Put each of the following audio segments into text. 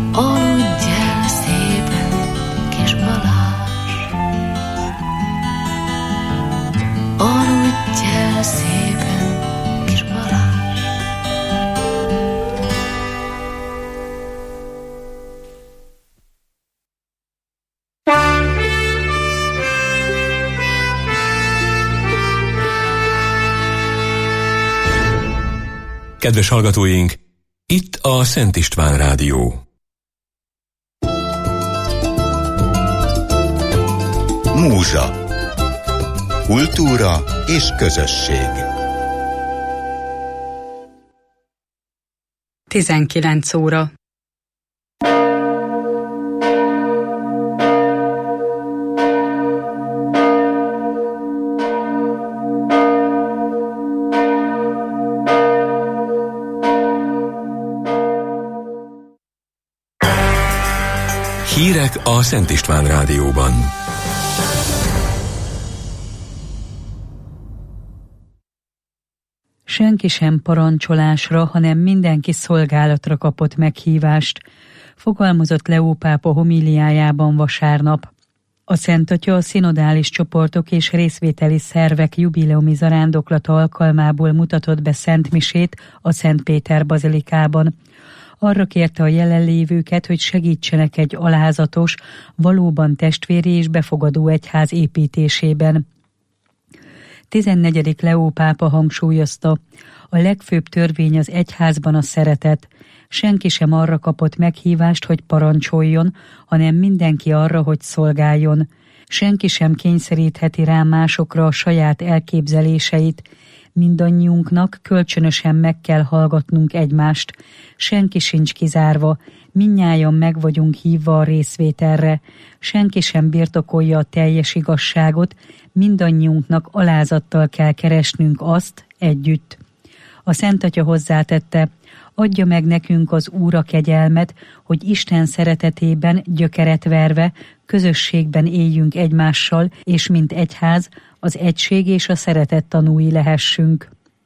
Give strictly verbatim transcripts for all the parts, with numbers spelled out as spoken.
Aludj el szépen, kis Balázs, aludj el szépen, kis Balázs. Kedves hallgatóink, itt a Szent István Rádió. Múzsa. Kultúra és közösség. tizenkilenc óra. Hírek a Szent István Rádióban. Senki sem parancsolásra, hanem mindenki szolgálatra kapott meghívást, fogalmazott Leó pápa homíliájában vasárnap. A Szent Atya a szinodális csoportok és részvételi szervek jubileumi zarándoklata alkalmából mutatott be szentmisét a Szent Péter bazilikában. Arra kérte a jelenlévőket, hogy segítsenek egy alázatos, valóban testvéri és befogadó egyház építésében. tizennegyedik Leó pápa hangsúlyozta, a legfőbb törvény az egyházban a szeretet. Senki sem arra kapott meghívást, hogy parancsoljon, hanem mindenki arra, hogy szolgáljon. Senki sem kényszerítheti rá másokra a saját elképzeléseit. Mindannyiunknak kölcsönösen meg kell hallgatnunk egymást. Senki sincs kizárva, mindnyájan meg vagyunk hívva a részvételre. Senki sem birtokolja a teljes igazságot, mindannyiunknak alázattal kell keresnünk azt együtt. A Szent Atya hozzátette, adja meg nekünk az Úr a kegyelmet, hogy Isten szeretetében gyökeret verve, közösségben éljünk egymással, és mint egyház, az egység és a szeretet tanúi lehessünk.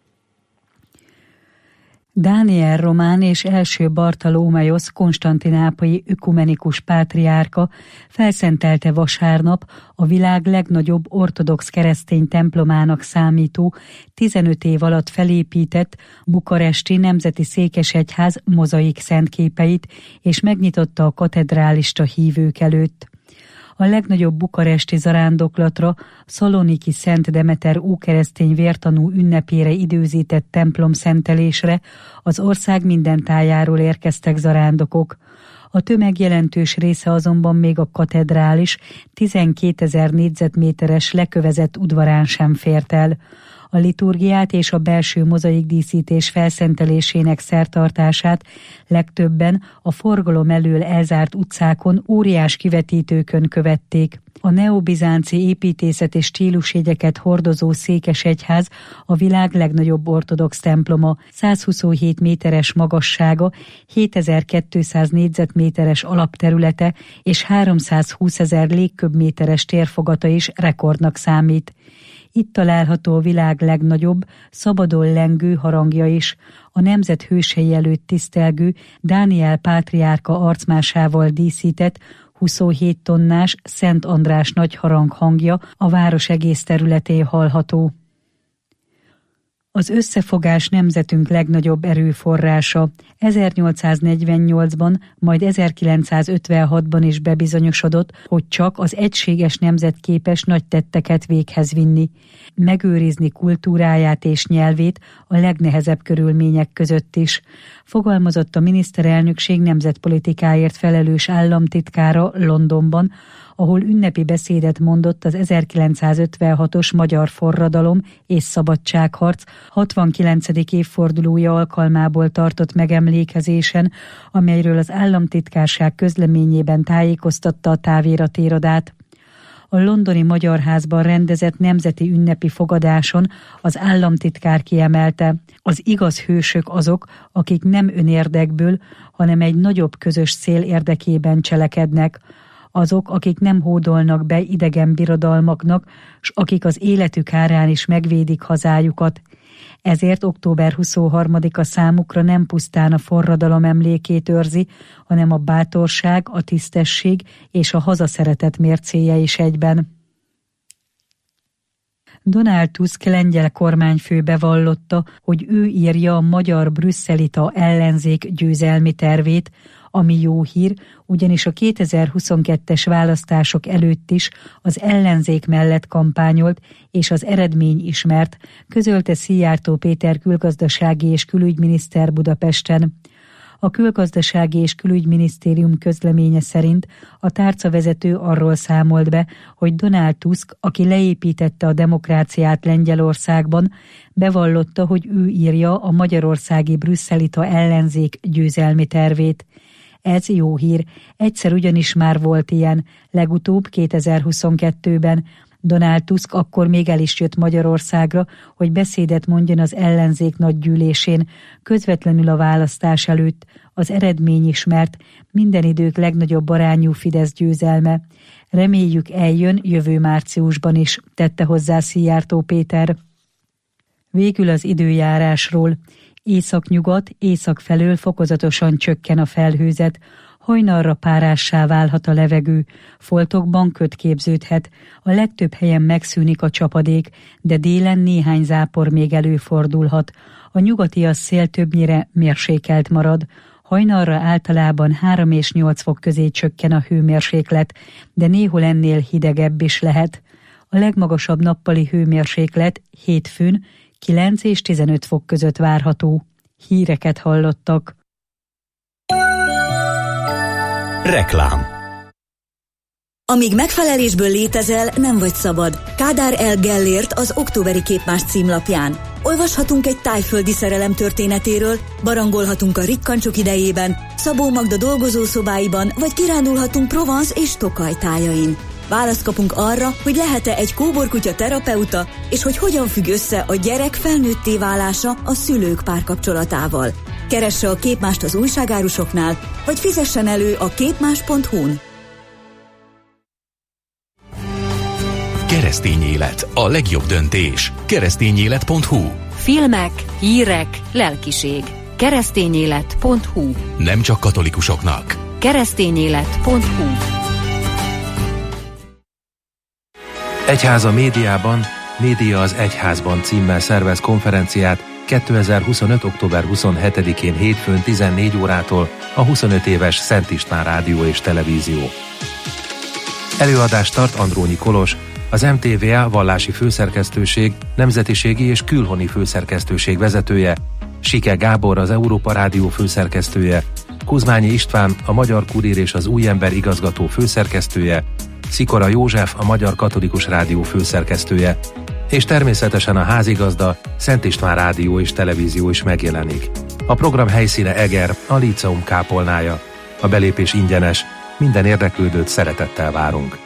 Dániel román és első Bartolómeosz konstantinápolyi ökumenikus pátriárka felszentelte vasárnap a világ legnagyobb ortodox keresztény templomának számító, tizenöt év alatt felépített bukaresti Nemzeti Székesegyház mozaik szentképeit, és megnyitotta a katedrálist a hívők előtt. A legnagyobb bukaresti zarándoklatra, Szaloniki Szent Demeter ókeresztény vértanú ünnepére időzített templom szentelésre az ország minden tájáról érkeztek zarándokok. A tömeg jelentős része azonban még a katedrális tizenkétezer négyzetméteres lekövezett udvarán sem fért el. A liturgiát és a belső mozaikdíszítés felszentelésének szertartását legtöbben a forgalom elől elzárt utcákon, óriás kivetítőkön követték. A neobizánci építészet és stílusjegyeket hordozó Székesegyház a világ legnagyobb ortodox temploma, százhuszonhét méteres magassága, hétezer-kétszáz négyzetméteres alapterülete és háromszázhúszezer légköbméteres térfogata is rekordnak számít. Itt található a világ legnagyobb, szabadon lengő harangja is, a nemzet hősei előtt tisztelgő Dániel pátriárka arcmásával díszített huszonhét tonnás Szent András nagy harang hangja a város egész területén hallható. Az összefogás nemzetünk legnagyobb erőforrása. ezernyolcszáznegyvennyolcban, majd ezerkilencszázötvenhatban is bebizonyosodott, hogy csak az egységes nemzet képes nagy tetteket véghez vinni, megőrizni kultúráját és nyelvét a legnehezebb körülmények között is, fogalmazott a miniszterelnökség nemzetpolitikáért felelős államtitkára Londonban, ahol ünnepi beszédet mondott az ezerkilencszázötvenhatos magyar forradalom és szabadságharc hatvankilencedik évfordulója alkalmából tartott megemlékezésen, amelyről az államtitkárság közleményében tájékoztatta a táviratirodát. A londoni Magyar Házban rendezett nemzeti ünnepi fogadáson az államtitkár kiemelte, az igaz hősök azok, akik nem önérdekből, hanem egy nagyobb közös cél érdekében cselekednek, azok, akik nem hódolnak be idegen birodalmaknak, s akik az életük árán is megvédik hazájukat. Ezért október huszonharmadika számukra nem pusztán a forradalom emlékét őrzi, hanem a bátorság, a tisztesség és a hazaszeretet mércéje is egyben. Donald Tusk lengyel kormányfő bevallotta, hogy ő írja a magyar brüsszelita ellenzék győzelmi tervét, ami jó hír, ugyanis a kétezer-huszonkettes választások előtt is az ellenzék mellett kampányolt, és az eredmény ismert, közölte Szijjártó Péter külgazdasági és külügyminiszter Budapesten. A külgazdasági és külügyminisztérium közleménye szerint a tárcavezető arról számolt be, hogy Donald Tusk, aki leépítette a demokráciát Lengyelországban, bevallotta, hogy ő írja a magyarországi brüsszelita ellenzék győzelmi tervét. Ez jó hír, egyszer ugyanis már volt ilyen, legutóbb kétezer-huszonkettőben. Donald Tusk akkor még el is jött Magyarországra, hogy beszédet mondjon az ellenzék nagygyűlésén, közvetlenül a választás előtt. Az eredmény ismert, minden idők legnagyobb arányú Fidesz győzelme. Reméljük eljön jövő márciusban is, tette hozzá Szijjártó Péter. Végül az időjárásról. Északnyugat, észak felől fokozatosan csökken a felhőzet, hajnalra párássá válhat a levegő, foltokban köd képződhet, a legtöbb helyen megszűnik a csapadék, de délen néhány zápor még előfordulhat. A nyugatias szél többnyire mérsékelt marad, hajnalra általában három és nyolc fok közé csökken a hőmérséklet, de néhol ennél hidegebb is lehet. A legmagasabb nappali hőmérséklet hétfőn kilenc és tizenöt fok között várható. Híreket hallottak. Reklám. Amíg megfelelésből létezel, nem vagy szabad. Kádár L. Gellért az októberi Képmás címlapján. Olvashatunk egy tájföldi szerelem történetéről, barangolhatunk a rikkancsok idejében, Szabó Magda dolgozószobáiban, vagy kirándulhatunk Provence és Tokaj tájain. Választ kapunk arra, hogy lehet-e egy kóborkutya terapeuta, és hogy hogyan függ össze a gyerek felnőtté válása a szülők párkapcsolatával. Keresse a Képmást az újságárusoknál, vagy fizessen elő a képmás pont hu-n. Keresztény élet, a legjobb döntés. keresztényélet pont hu. Filmek, hírek, lelkiség. keresztényélet pont hu. Nem csak katolikusoknak. keresztényélet pont hu. Egyház a médiában, média az egyházban címmel szervez konferenciát kétezer-huszonöt. október huszonhetedikén hétfőn tizennégy órától a huszonöt éves Szent István Rádió és Televízió. Előadást tart Andrónyi Kolos, az em té vé á vallási főszerkesztőség, nemzetiségi és külhoni főszerkesztőség vezetője, Sike Gábor az Európa Rádió főszerkesztője, Kuzmányi István a Magyar Kurír és az Új Ember igazgató főszerkesztője, Szikora József a Magyar Katolikus Rádió főszerkesztője, és természetesen a házigazda, Szent István Rádió és Televízió is megjelenik. A program helyszíne Eger, a Líceum kápolnája. A belépés ingyenes, minden érdeklődőt szeretettel várunk.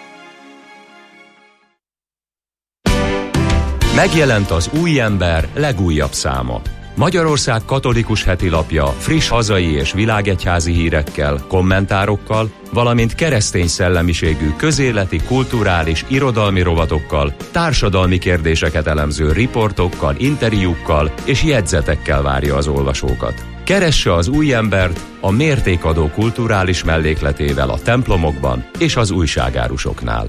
Megjelent az Új Ember legújabb száma. Magyarország katolikus hetilapja friss hazai és világegyházi hírekkel, kommentárokkal, valamint keresztény szellemiségű közéleti, kulturális, irodalmi rovatokkal, társadalmi kérdéseket elemző riportokkal, interjúkkal és jegyzetekkel várja az olvasókat. Keresse az Új Embert a mértékadó kulturális mellékletével a templomokban és az újságárusoknál.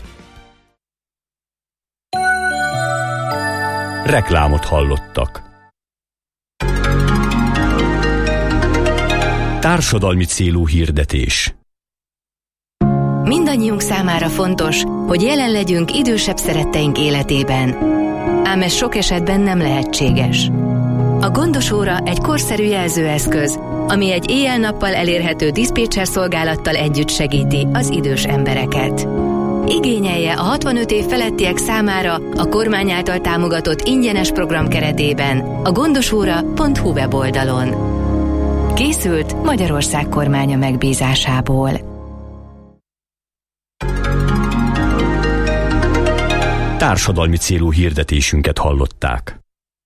Reklámot hallottak. Társadalmi célú hirdetés. Mindannyiunk számára fontos, hogy jelen legyünk idősebb szeretteink életében. Ám ez sok esetben nem lehetséges. A Gondos Óra egy korszerű jelzőeszköz, ami egy éjjel-nappal elérhető diszpécser szolgálattal együtt segíti az idős embereket. Igényelje a hatvanöt év felettiek számára a kormány által támogatott ingyenes program keretében a gondosóra pont hu weboldalon. Készült Magyarország kormánya megbízásából. Társadalmi célú hirdetésünket hallották.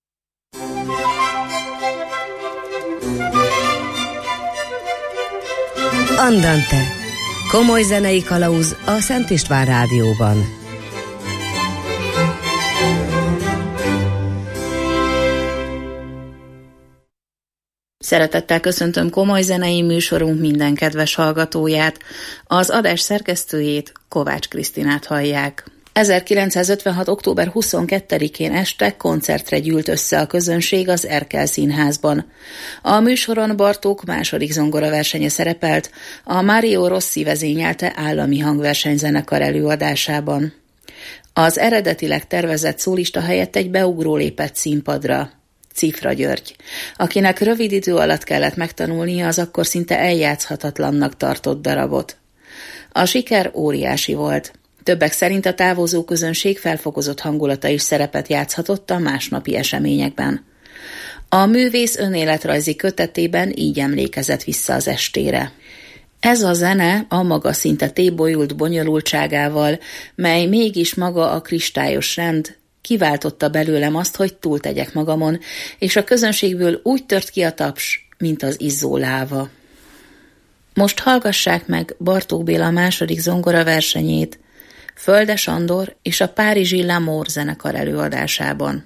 Andante. Komoly zenei kalauz a Szent István Rádióban. Szeretettel köszöntöm komoly zenei műsorunk minden kedves hallgatóját. Az adás szerkesztőjét, Kovács Krisztinát hallják. ezerkilencszázötvenhat. október huszonkettedikén este koncertre gyűlt össze a közönség az Erkel Színházban. A műsoron Bartók második zongoraversenye szerepelt a Mario Rossi vezényelte állami hangversenyzenekar előadásában. Az eredetileg tervezett szólista helyett egy beugró lépett színpadra, Cifra György, akinek rövid idő alatt kellett megtanulnia az akkor szinte eljátszhatatlannak tartott darabot. A siker óriási volt. Többek szerint a távozó közönség felfokozott hangulata is szerepet játszhatott a másnapi eseményekben. A művész önéletrajzi kötetében így emlékezett vissza az estére. Ez a zene a maga szinte tébolyult bonyolultságával, mely mégis maga a kristályos rend, kiváltotta belőlem azt, hogy túltegyek magamon, és a közönségből úgy tört ki a taps, mint az izzó láva. Most hallgassák meg Bartók Béla második zongora versenyét, Földe Sándor és a párizsi L'Amour zenekar előadásában.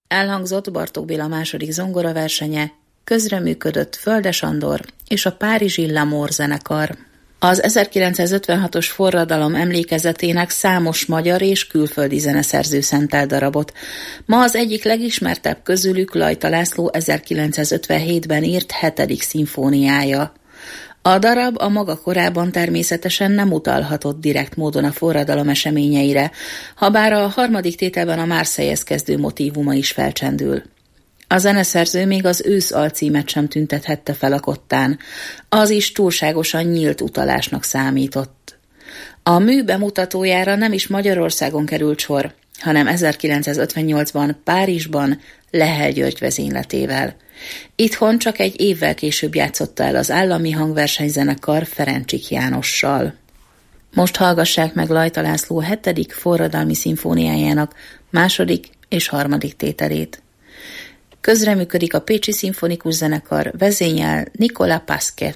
Elhangzott Bartók Béla második zongoraversenye, közreműködött Földes Andor és a párizsi L'Amour zenekar. Az ezerkilencszázötvenhatos forradalom emlékezetének számos magyar és külföldi zeneszerző szentelt darabot. Ma az egyik legismertebb közülük Lajta László ezerkilencszázötvenhétben írt hetedik szimfóniája. A darab a maga korában természetesen nem utalhatott direkt módon a forradalom eseményeire, habár a harmadik tételben a Marseillez kezdő motívuma is felcsendül. A zeneszerző még az ősz alcímet sem tüntethette fel a kottán, az is túlságosan nyílt utalásnak számított. A mű bemutatójára nem is Magyarországon került sor, hanem ezerkilencszázötvennyolcban Párizsban Lehel György vezényletével. Itthon csak egy évvel később játszotta el az állami hangversenyzenekar Ferencsik Jánossal. Most hallgassák meg Lajta László hetedik forradalmi szimfóniájának második és harmadik tételét. Közreműködik a Pécsi Szimfonikus Zenekar, vezényel Nicolas Pasquet.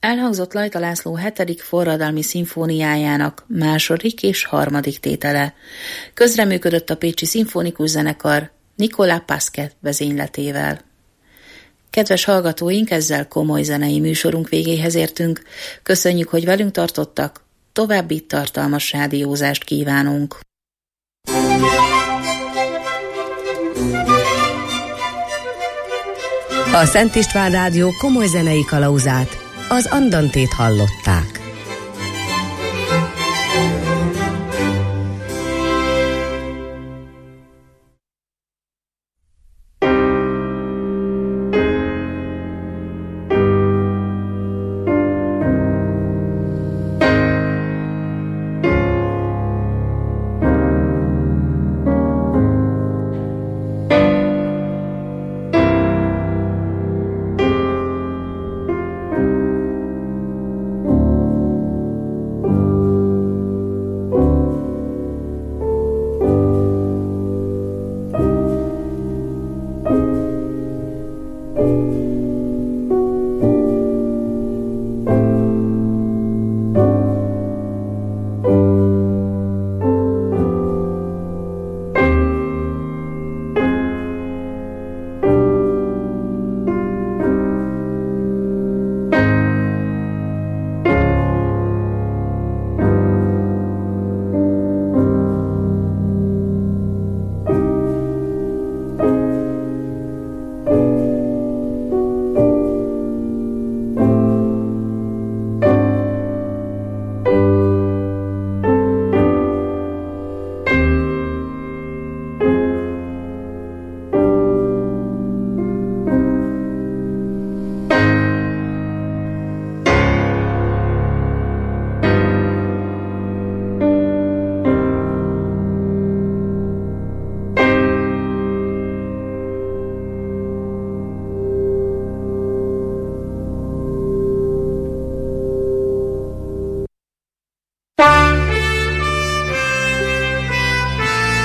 Elhangzott Lajta László hetedik forradalmi szimfóniájának második és harmadik tétele. Közreműködött a Pécsi Szimfonikus Zenekar Nicolas Pasquet vezényletével. Kedves hallgatóink, ezzel komoly zenei műsorunk végéhez értünk. Köszönjük, hogy velünk tartottak, további tartalmas rádiózást kívánunk. A Szent István Rádió komoly zenei kalauzát, az Andantét hallották.